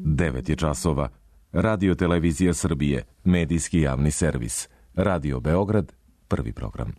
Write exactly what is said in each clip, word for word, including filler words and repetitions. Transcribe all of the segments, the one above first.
devet je časova. Radio Televizija Srbije, medijski javni servis. Radio Beograd, prvi program.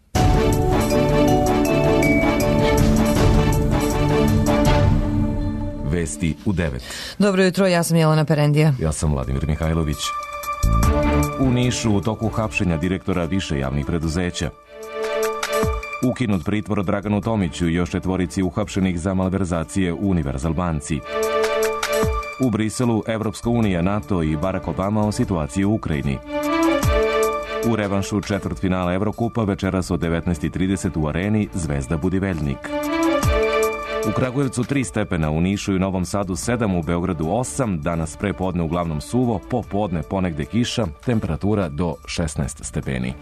Vesti u devet. Dobro jutro, ja sam Jelena Perendija. Ja sam Vladimir Mihajlović. U Nišu u toku hapšenja direktora više javnih preduzeća. Ukinut pritvor Draganu Tomiću i još četvorici uhapšenih za malverzacije u Univerzal banci. U Briselu Evropska unija, NATO i Barack Obama o situaciji u Ukrajini. U revanšu četvrtfinala Evrokupa večeras od devetnaest i trideset u Areni Zvezda Budiveljnik. U Kragujevcu tri stepena, u Nišu i Novom Sadu sedam, u Beogradu osam, danas pre podne uglavnom suvo, popodne ponegde kiša, temperatura do šesnaest stepeni.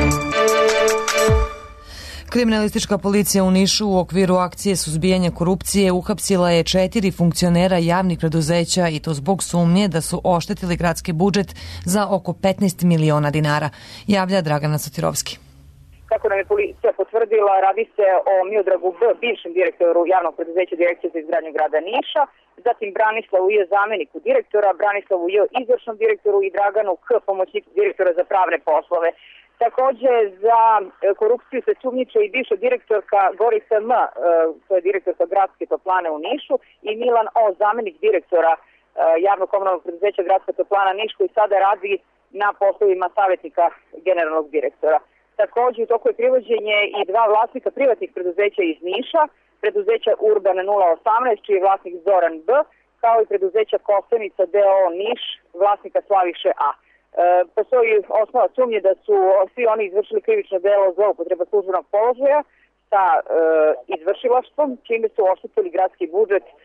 Kriminalistička policija u Nišu u okviru akcije suzbijanja korupcije uhapsila je četiri funkcionera javnih preduzeća i to zbog sumnje da su oštetili gradski budžet za oko petnaest miliona dinara, javlja Dragana Sotirovski. Kako nam je policija potvrdila, radi se o Miodragu B, bivšem direktoru javnog preduzeća Direkcije za izgradnju grada Niša, zatim Branislavu J, zameniku direktora, Branislavu J, izvršnom direktoru i Draganu K, pomoćniku direktora za pravne poslove. Takođe, za korupciju se sumnjiče i bivša direktorka Gorica M, to je direktorka gradske toplane u Nišu, i Milan O, zamenik direktora javnog komunalnog preduzeća Gradska toplana Niš, koji sada radi na poslovima savjetnika generalnog direktora. Takođe, u toku je privođenje i dva vlasnika privatnih preduzeća iz Niša, preduzeća Urban nula osamnaest, čiji je vlasnik Zoran B, kao i preduzeća Kosenica D O O Niš, vlasnika Slaviše A. E, postoji osnova sumnje da su svi oni izvršili krivično delo zloupotreba službenog položaja sa e, izvršilaštvom, čime su oštetili gradski budžet e,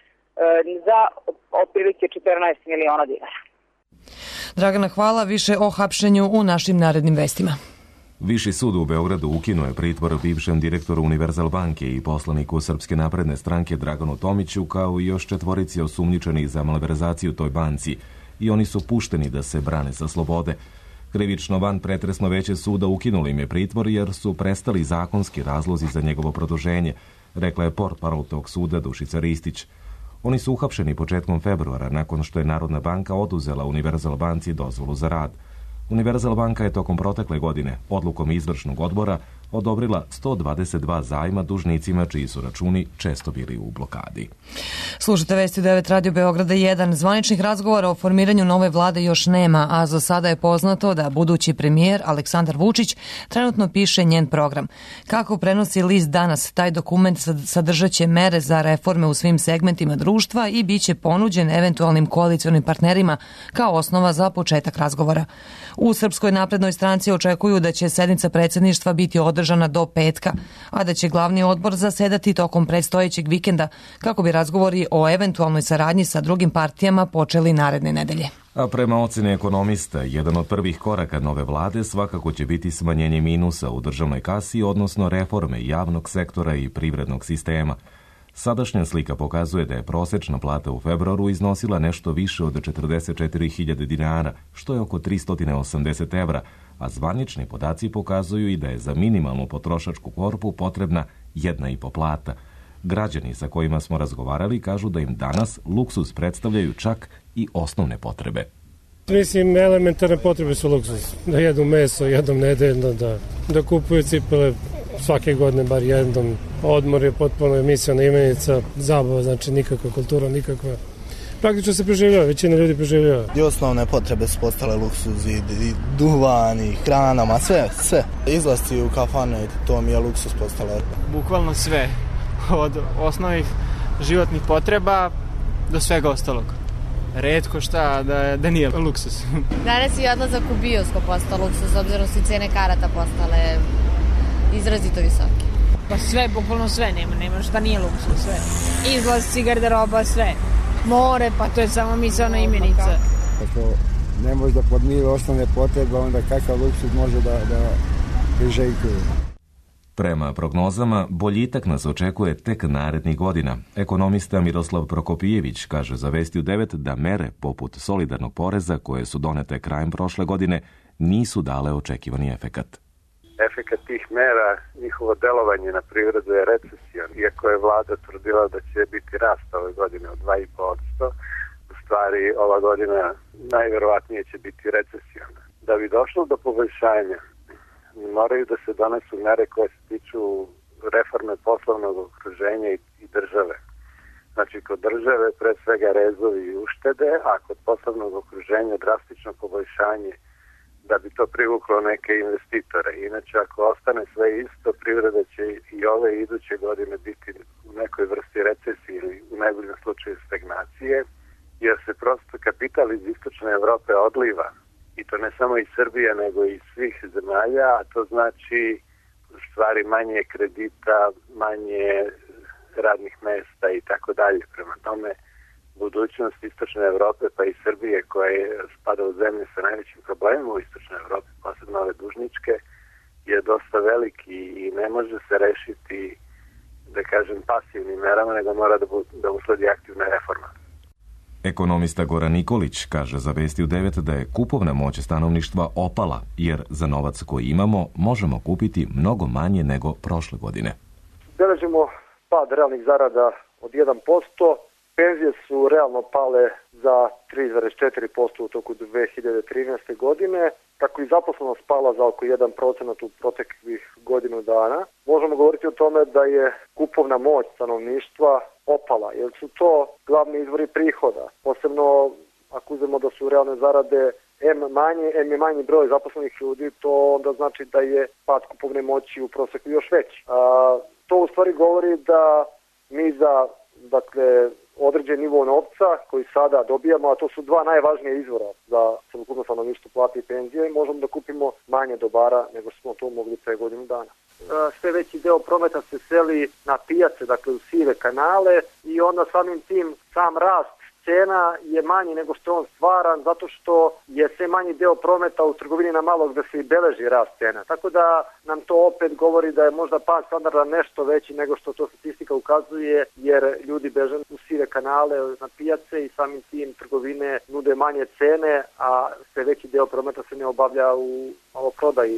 za otprilike četrnaest miliona dinara. Dragana, hvala. Više o hapšenju u našim narednim vestima. Viši sud u Beogradu ukinuo je pritvor bivšem direktoru Univerzal banke i poslaniku Srpske napredne stranke Draganu Tomiću, kao i još četvorici osumnjičenih za malverzaciju toj banci, i oni su pušteni da se brane sa slobode. Krivično van pretresno veće suda ukinuli im je pritvor jer su prestali zakonski razlozi za njegovo produženje, rekla je portparol tog suda Dušica Ristić. Oni su uhapšeni početkom februara nakon što je Narodna banka oduzela Univerzal banci dozvolu za rad. Univerzal banka je tokom protekle godine odlukom izvršnog odbora odobrila sto dvadeset dva zajma dužnicima čiji su računi često bili u blokadi. Slušajte Vesti u devet Radio Beograda jedan. Zvaničnih razgovora o formiranju nove vlade još nema, a za sada je poznato da budući premijer Aleksandar Vučić trenutno piše njen program. Kako prenosi list Danas, taj dokument sadržaće mere za reforme u svim segmentima društva i bit će ponuđen eventualnim koalicionim partnerima kao osnova za početak razgovora. U Srpskoj naprednoj stranci očekuju da će sednica predsjedništva biti održana do petka, a da će glavni odbor zasedati tokom predstojećeg vikenda kako bi razgovori o eventualnoj saradnji sa drugim partijama počeli naredne nedelje. A prema oceni ekonomista, jedan od prvih koraka nove vlade svakako će biti smanjenje minusa u državnoj kasi, odnosno reforme javnog sektora i privrednog sistema. Sadašnja slika pokazuje da je prosečna plata u februaru iznosila nešto više od četrdeset četiri hiljade dinara, što je oko tristo osamdeset evra, a zvanični podaci pokazuju i da je za minimalnu potrošačku korpu potrebna jedna i po plata. Građani sa kojima smo razgovarali kažu da im danas luksuz predstavljaju čak i osnovne potrebe. Mislim, elementarne potrebe su luksuz. Da jedu meso jednom nedeljno, da, da kupuju cipele svake godine bar jednom. Odmor je potpuno emisija na imenica, zabava, znači nikakva kultura, nikakva. Praktično se preživljava, većina ljudi preživljava. I osnovne potrebe su postale luksuz, i, i duvan, i hranama, sve, sve. Izlasci u kafane, to mi je luksuz postala. Bukvalno sve, od osnovnih životnih potreba do svega ostalog. Retko šta da, da nije luksuz. Danas je odlazak u bioskop postao luksuz, obzirom su cene karata postale izrazito visoke. Pa sve, bukvalno sve nema, nema šta nije luksuz, sve. Izlazci, garderoba, sve. More, pa to je samo misaona imenica. Ako ne može da podmiri osnovne potrebe, onda kakav luksuz može da, da priželjkuje. Prema prognozama, boljitak nas očekuje tek narednih godina. Ekonomista Miroslav Prokopijević kaže za Vesti u devet da mere poput solidarnog poreza koje su donete krajem prošle godine nisu dale očekivani efekat. Efekat tih mera, njihovo delovanje na privredu je recesija. Iako je vlada tvrdila da će biti rast ove godine od dva i po posto, stvari ova godina najverovatnije će biti recesijona. Da bi došlo do poboljšanja, moraju da se donesu mere koje se tiču reforme poslovnog okruženja i, i države. Znači, kod države pre svega rezovi i uštede, a kod poslovnog okruženja drastično poboljšanje da bi to privuklo neke investitore. Inače, ako ostane sve isto, privreda će i ove iduće godine biti u nekoj vrsti recesije ili u najboljem slučaju stagnacije, jer se prosto kapital iz istočne Evrope odliva. I to ne samo iz Srbije, nego i iz svih zemalja, a to znači stvari manje kredita, manje radnih mesta i tako dalje. Prema tome, budućnost istočne Evrope, pa i Srbije, koja spada u zemlje sa najvećim problemima u istočnoj Evropi, posebno ove dužničke, je dosta veliki i ne može se rešiti, da kažem, pasivnim merama, nego mora da, bu, da usledi aktivna reforma. Ekonomista Goran Nikolić kaže za Vesti u devet da je kupovna moć stanovništva opala, jer za novac koji imamo možemo kupiti mnogo manje nego prošle godine. Beležimo pad realnih zarada od jedan posto, penzije su realno pale za tri zarez četiri posto u toku dve hiljade trinaeste. godine, tako i zaposlenost pala za oko jedan procenat u proteklih godinu dana. Možemo govoriti o tome da je kupovna moć stanovništva opala, jer su to glavni izvori prihoda. Posebno ako uzmemo da su realne zarade M manje, M je manji broj zaposlenih ljudi, to onda znači da je pad kupovne moći u proseku još veći. A, to u stvari govori da mi za, dakle, određen nivo novca koji sada dobijamo, a to su dva najvažnije izvora za celokupno stanovništvo, plate i penzije, možemo da kupimo manje dobara nego smo to mogli pre godinu dana. Sve veći deo prometa se seli na pijace, dakle u sive kanale, i onda samim tim sam rast cena je manji nego što je on stvaran, zato što je sve manji deo prometa u trgovini na malo gde se i beleži rast cena. Tako da nam to opet govori da je možda pad standarda nešto veći nego što to statistika ukazuje, jer ljudi beže u sive kanale na pijace i samim tim trgovine nude manje cene, a sve veći deo prometa se ne obavlja u maloprodaji.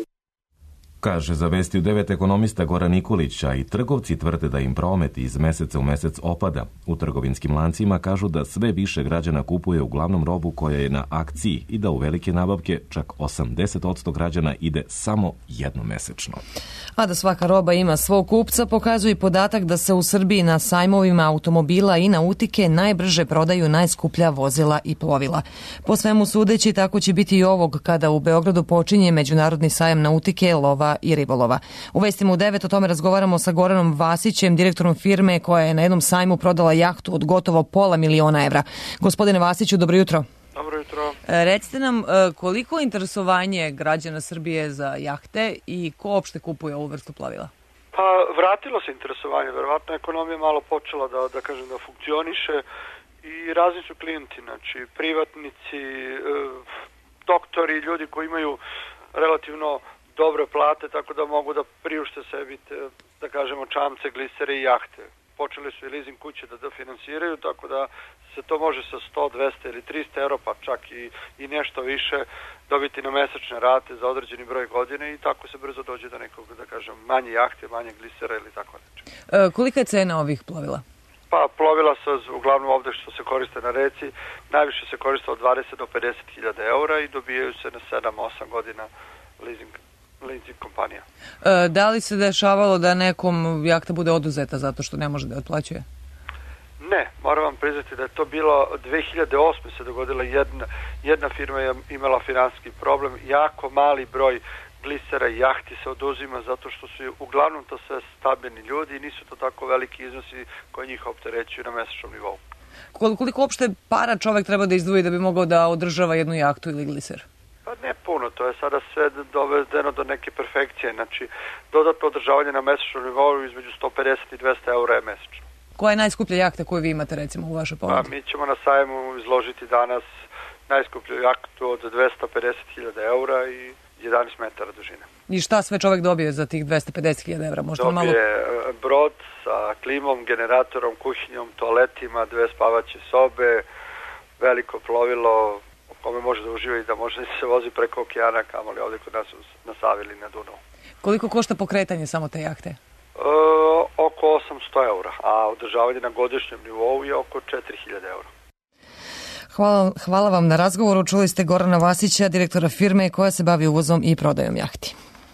Kaže za Vesti u devet ekonomista Goran Nikolić, a i trgovci tvrde da im promet iz meseca u mesec opada. U trgovinskim lancima kažu da sve više građana kupuje uglavnom robu koja je na akciji i da u velike nabavke čak osamdeset posto građana ide samo jednomesečno. A da svaka roba ima svog kupca pokazuje i podatak da se u Srbiji na sajmovima automobila i nautike najbrže prodaju najskuplja vozila i plovila. Po svemu sudeći, tako će biti i ovog kada u Beogradu počinje Međunarodni sajam nautike, lova i ribolova. U Vestima u devet o tome razgovaramo sa Goranom Vasićem, direktorom firme koja je na jednom sajmu prodala jahtu od gotovo pola miliona evra. Gospodine Vasiću, dobro jutro. Dobro jutro. E, recite nam koliko interesovanje građana Srbije za jahte i ko opšte kupuje ovu vrstu plovila? Pa vratilo se interesovanje, verovatno ekonomija malo počela da, da kažem da funkcioniše i razni su klijenti, znači privatnici, e, doktori, ljudi koji imaju relativno dobre plate, tako da mogu da priušte sebi, te, da kažemo, čamce, glisere i jahte. Počeli su i leasing kuće da, da finansiraju, tako da se to može sa sto, dvesta ili trista euro, pa čak i, i nešto više dobiti na mesečne rate za određeni broj godine i tako se brzo dođe do nekog, da kažem, manje jahte, manje glisera ili tako nešto. E, kolika je cena ovih plovila? Pa plovila se uglavnom ovde što se koriste na reci, najviše se koriste od dvadeset do pedeset hiljada eura i dobijaju se na sedam osam godina leasing leasing kompanija. E, da li se dešavalo da nekom jahta bude oduzeta zato što ne može da otplaćuje? Ne, moram vam priznati da je to bilo dve hiljade osme se dogodila jedna, jedna firma je imala finansijski problem, jako mali broj glisera i jahti se oduzima zato što su uglavnom to sve stabilni ljudi i nisu to tako veliki iznosi koji njih opterećuju na mesečnom nivou. Koliko uopšte para čovek treba da izdvoji da bi mogao da održava jednu jahtu ili gliser? Pa ne puno, to je sada sve dovedeno do neke perfekcije, znači dodatno održavanje na mesečnom nivou između sto pedeset i dvesta eura je mesečno. Koja je najskuplja jahta koju vi imate recimo u vašoj ponudi? Pa mi ćemo na sajmu izložiti danas najskuplju jahtu od dvesta pedeset hiljada eura i jedanaest metara dužine. I šta sve čovek dobije za tih dvesta pedeset hiljada eura? Možda dobije malo... brod sa klimom, generatorom, kuhinjom, toaletima, dve spavaće sobe, veliko plovilo kome može da uživa i da može da se vozi preko okeana, kamoli ovdje kod nas na Savi ili na Dunavu. Koliko košta pokretanje samo te jahte? E, oko osamsto eura, a održavanje na godišnjem nivou je oko četiri hiljade eura. Hvala, hvala vam na razgovoru. Čuli ste Gorana Vasića, direktora firme koja se bavi uvozom i prodajom jahti.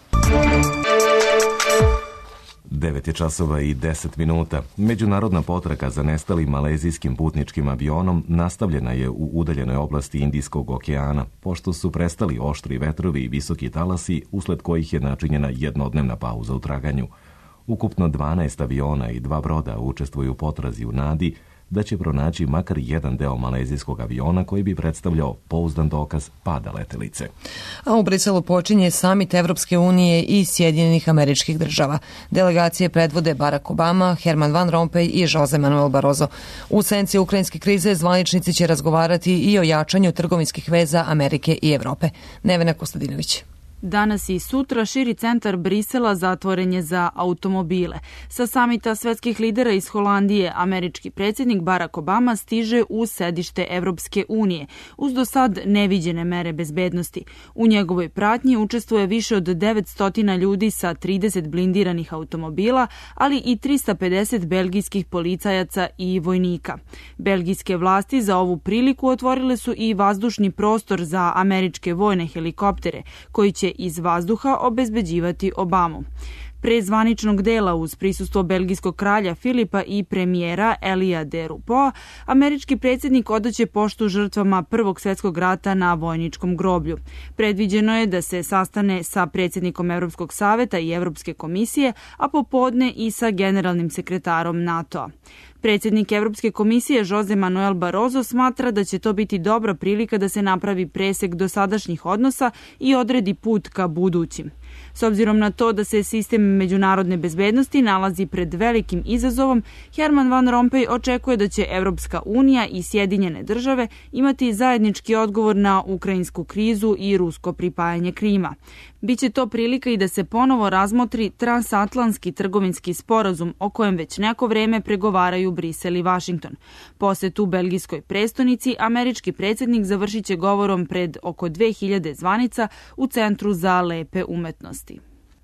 devet je časova i deset minuta. Međunarodna potraga za nestalim malezijskim putničkim avionom nastavljena je u udaljenoj oblasti Indijskog okeana, pošto su prestali oštri vetrovi i visoki talasi, usled kojih je načinjena jednodnevna pauza u traganju. Ukupno dvanaest aviona i dva broda učestvuju u potrazi u nadi da će pronaći makar jedan deo malezijskog aviona koji bi predstavljao pouzdan dokaz pada letelice. A u Briselu počinje samit Evropske unije i Sjedinjenih Američkih Država. Delegacije predvode Barack Obama, Herman Van Rompuy i Jose Manuel Barroso. U senci ukrajinske krize zvaničnici će razgovarati i o jačanju trgovinskih veza Amerike i Evrope. Nevena Kostadinović. Danas i sutra širi centar Brisela zatvoren je za automobile. Sa samita svetskih lidera iz Holandije, američki predsjednik Barack Obama stiže u sedište Evropske unije, uz do sad neviđene mere bezbednosti. U njegovoj pratnji učestvuje više od devetsto ljudi sa trideset blindiranih automobila, ali i trista pedeset belgijskih policajaca i vojnika. Belgijske vlasti za ovu priliku otvorile su i vazdušni prostor za američke vojne helikoptere, koji će iz vazduha obezbeđivati Obamu. Pre zvaničnog dela uz prisustvo belgijskog kralja Filipa i premijera Elija de Rupoa, američki predsjednik odaće poštu žrtvama Prvog svjetskog rata na vojničkom groblju. Predviđeno je da se sastane sa predsjednikom Evropskog saveta i Evropske komisije, a popodne i sa generalnim sekretarom NATO-a. Predsjednik Evropske komisije Jose Manuel Barroso smatra da će to biti dobra prilika da se napravi presek dosadašnjih odnosa i odredi put ka budućim. S obzirom na to da se sistem međunarodne bezbednosti nalazi pred velikim izazovom, Herman Van Rompuy očekuje da će Evropska unija i Sjedinjene države imati zajednički odgovor na ukrajinsku krizu i rusko pripajanje Krima. Biće to prilika i da se ponovo razmotri transatlantski trgovinski sporazum o kojem već neko vreme pregovaraju Brisel i Vašington. Posetu belgijskoj prestonici američki predsjednik završit će govorom pred oko dve hiljade zvanica u Centru za lepe umetnosti.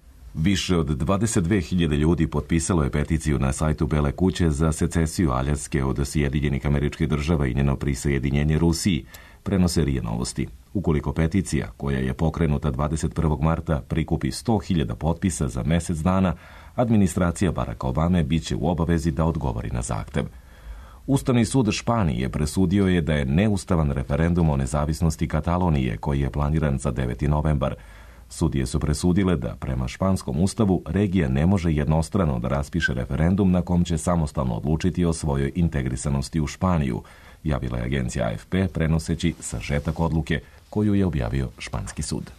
Više od dvadeset dve hiljade ljudi potpisalo je peticiju na sajtu Bele kuće za secesiju Aljaske od Sjedinjenih Američkih Država i njeno prisajedinjenje Rusiji, prenose R I A Novosti. Ukoliko peticija, koja je pokrenuta dvadeset prvog marta, prikupi sto hiljada potpisa za mjesec dana, administracija Baracka Obame bit će u obavezi da odgovori na zahtev. Ustavni sud Španije presudio je da je neustavan referendum o nezavisnosti Katalonije, koji je planiran za deveti novembar. Sudije su presudile da, prema španskom ustavu, regija ne može jednostrano da raspiše referendum na kom će samostalno odlučiti o svojoj integrisanosti u Španiju, javila je agencija A F P prenoseći sažetak odluke koju je objavio španski sud.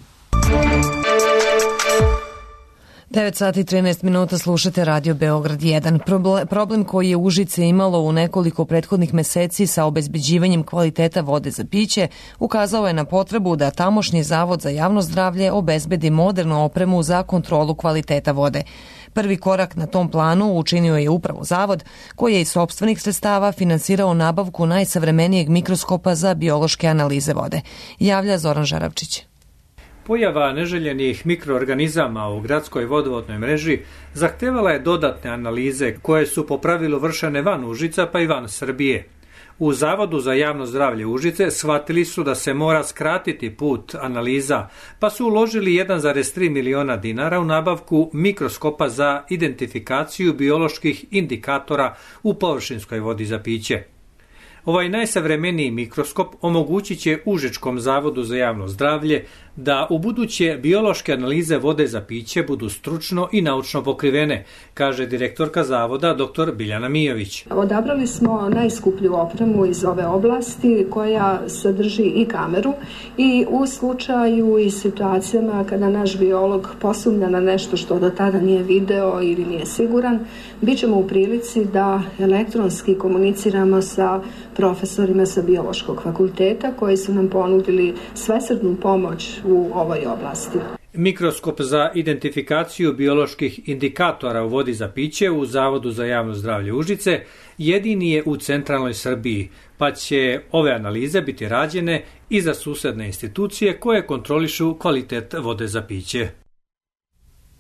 devet sati i trinaest minuta slušate Radio Beograd jedan. Problem koji je Užice imalo u nekoliko prethodnih meseci sa obezbeđivanjem kvaliteta vode za piće ukazao je na potrebu da tamošnji Zavod za javno zdravlje obezbedi modernu opremu za kontrolu kvaliteta vode. Prvi korak na tom planu učinio je upravo Zavod, koji je iz sopstvenih sredstava finansirao nabavku najsavremenijeg mikroskopa za biološke analize vode. Javlja Zoran Žaravčić. Pojava neželjenih mikroorganizama u gradskoj vodovodnoj mreži zahtevala je dodatne analize koje su po pravilu vršene van Užica pa i van Srbije. U Zavodu za javno zdravlje Užice shvatili su da se mora skratiti put analiza, pa su uložili jedan zarez tri miliona dinara u nabavku mikroskopa za identifikaciju bioloških indikatora u površinskoj vodi za piće. Ovaj najsavremeniji mikroskop omogućit će Užičkom zavodu za javno zdravlje da u buduće biološke analize vode za piće budu stručno i naučno pokrivene, kaže direktorka zavoda dr. Biljana Mijović. Odabrali smo najskuplju opremu iz ove oblasti koja sadrži i kameru i u slučaju i situacijama kada naš biolog posumnja na nešto što do tada nije video ili nije siguran, bit ćemo u prilici da elektronski komuniciramo sa profesorima sa biološkog fakulteta koji su nam ponudili svesrdnu pomoć u ovoj oblasti. Mikroskop za identifikaciju bioloških indikatora u vodi za piće u Zavodu za javno zdravlje Užice jedini je u centralnoj Srbiji, pa će ove analize biti rađene i za susedne institucije koje kontrolišu kvalitet vode za piće.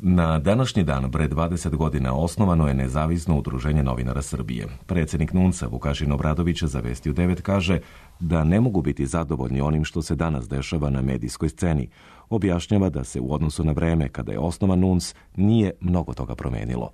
Na današnji dan, pre dvadeset godina, osnovano je Nezavisno udruženje novinara Srbije. Predsjednik NUNS-a Vukašin Obradović za Vesti u devet kaže da ne mogu biti zadovoljni onim što se danas dešava na medijskoj sceni. Objašnjava da se u odnosu na vreme kada je osnovan NUNS nije mnogo toga promenilo.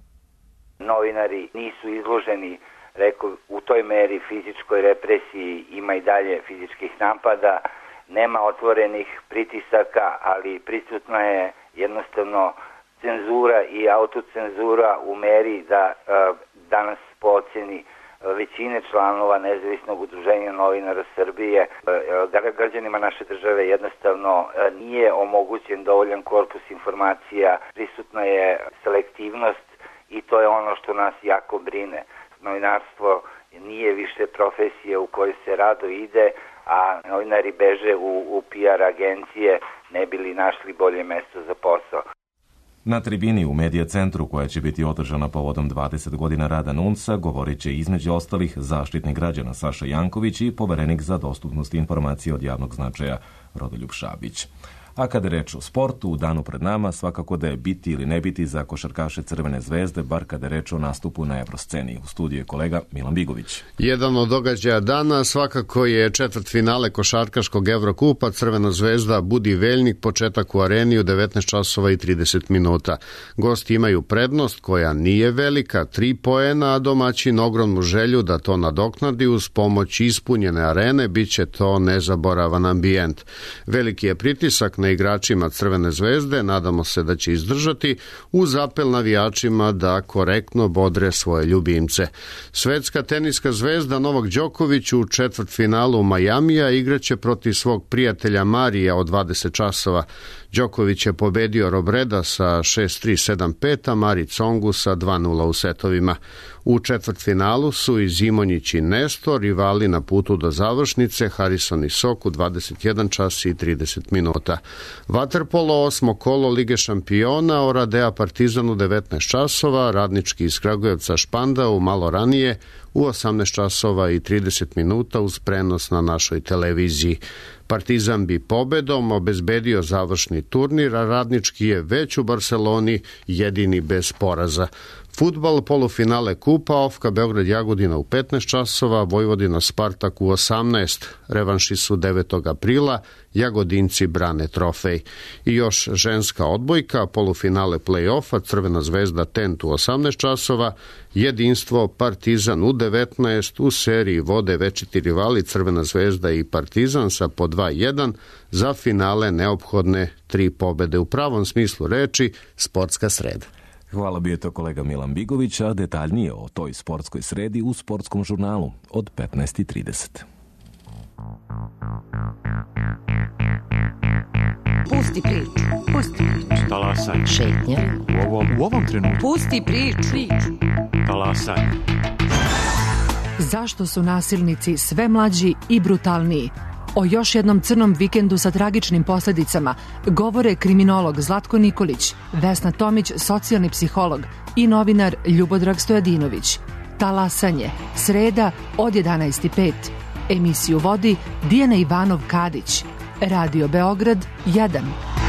Novinari nisu izloženi, rekao, u toj meri fizičkoj represiji, ima i dalje fizičkih napada, nema otvorenih pritisaka, ali prisutna je jednostavno cenzura i autocenzura u meri da danas po ocjeni većine članova Nezavisnog udruženja novinara Srbije građanima naše države jednostavno nije omogućen dovoljan korpus informacija, prisutna je selektivnost i to je ono što nas jako brine. Novinarstvo nije više profesija u kojoj se rado ide, a novinari beže u, u P R agencije ne bi li našli bolje mesto za posao. Na tribini u Medija centru, koja će biti održana povodom dvadeset godina rada NUNS-a, govorit će između ostalih Zaštitnik građana Saša Janković i poverenik za dostupnost informacije od javnog značaja Rodoljub Šabić. A kada je reč o sportu, u danu pred nama svakako da je biti ili ne biti za košarkaše Crvene zvezde, bar kada je reč o nastupu na Evrosceni. U studiju je kolega Milan Bigović. Jedan od događaja dana svakako je četvrtfinale košarkaškog Evrokupa Crvena zvezda Budi Veljnik, početak u areni u devetnaest časova i trideset minuta. Gosti imaju prednost koja nije velika, tri poena, a domaćin ogromnu želju da to nadoknadi uz pomoć ispunjene arene, bit će to nezaboravan ambijent. Veliki je pritisak na igračima Crvene zvezde, nadamo se da će izdržati, uz apel navijačima da korektno bodre svoje ljubimce. Svetska teniska zvezda Novak Đoković u četvrtfinalu Majamija igraće protiv svog prijatelja Marija od dvadeset časova. Đoković je pobedio Robreda sa šest tri sedam pet, a Mari Congu sa dva nula u setovima. U četvrtfinalu su i Zimonjić i Nesto, rivali na putu do završnice, Harrison i Sok u dvadeset jedan čas i trideset minuta. Vaterpolo osmo kolo Lige šampiona, Oradea Partizan u devetnaest časova, Radnički iz Kragujevca Špandau malo ranije u osamnaest časova i trideset minuta uz prenos na našoj televiziji. Partizan bi pobedom obezbedio završni turnir, a Radnički je već u Barceloni jedini bez poraza. Fudbal, polufinale Kupa, Ofka Beograd Jagodina u petnaest časova, Vojvodina Spartak u osamnaest. Revanši su devetog aprila, Jagodinci brane trofej. I još ženska odbojka, polufinale play-offa, Crvena zvezda Tent u osamnaest časova, Jedinstvo Partizan u devetnaest, u seriji vode večiti rivali Crvena zvezda i Partizan sa po dva jedan, za finale neophodne tri pobede. U pravom smislu reči, sportska sreda. Hvala, bio je to kolega Milan Bigović, a detaljnije o toj sportskoj sredi u sportskom žurnalu od petnaest i trideset. Pusti priču, pusti priču. Talasaj. Šetnja. U ovom, u ovom trenutku. Pusti priču. priču. Talasaj. Zašto su nasilnici sve mlađi i brutalniji? O još jednom crnom vikendu sa tragičnim posljedicama govore kriminolog Zlatko Nikolić, Vesna Tomić, socijalni psiholog i novinar Ljubodrag Stojadinović. Talasanje, sreda od jedanaest i pet. Emisiju vodi Dijana Ivanov-Kadić. Radio Beograd jedan.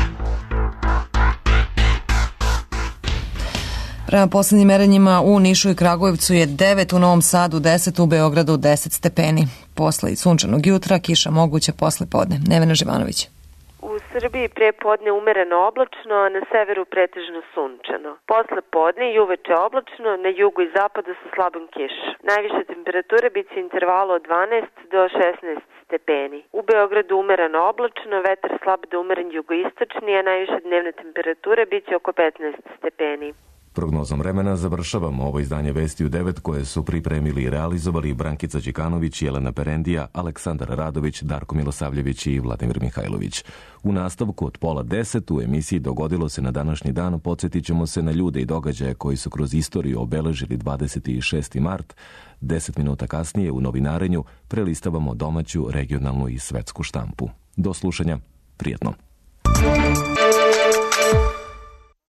Prema posljednjim merenjima u Nišu i Kragujevcu je devet, u Novom Sadu deset, u Beogradu deset stepeni. Posle sunčanog jutra, kiša moguće posle podne. Nevena Živanović. U Srbiji pre podne umereno oblačno, a na severu pretežno sunčano. Posle podne i uveče oblačno, na jugu i zapadu sa slabom kišom. Najviše temperature biće intervalo od dvanaest do šesnaest stepeni. U Beogradu umereno oblačno, vetar slab do umeren jugoistočni, a najviše dnevne temperature biće oko petnaest stepeni. Prognozom vremena završavamo ovo izdanje Vesti u devet koje su pripremili i realizovali Brankica Đikanović, Jelena Perendija, Aleksandar Radović, Darko Milosavljević i Vladimir Mihajlović. U nastavku od pola deset u emisiji Dogodilo se na današnji dan podsjetit ćemo se na ljude i događaje koji su kroz istoriju obeležili dvadeset šesti mart. Deset minuta kasnije u novinarenju prelistavamo domaću, regionalnu i svetsku štampu. Do slušanja, prijetno.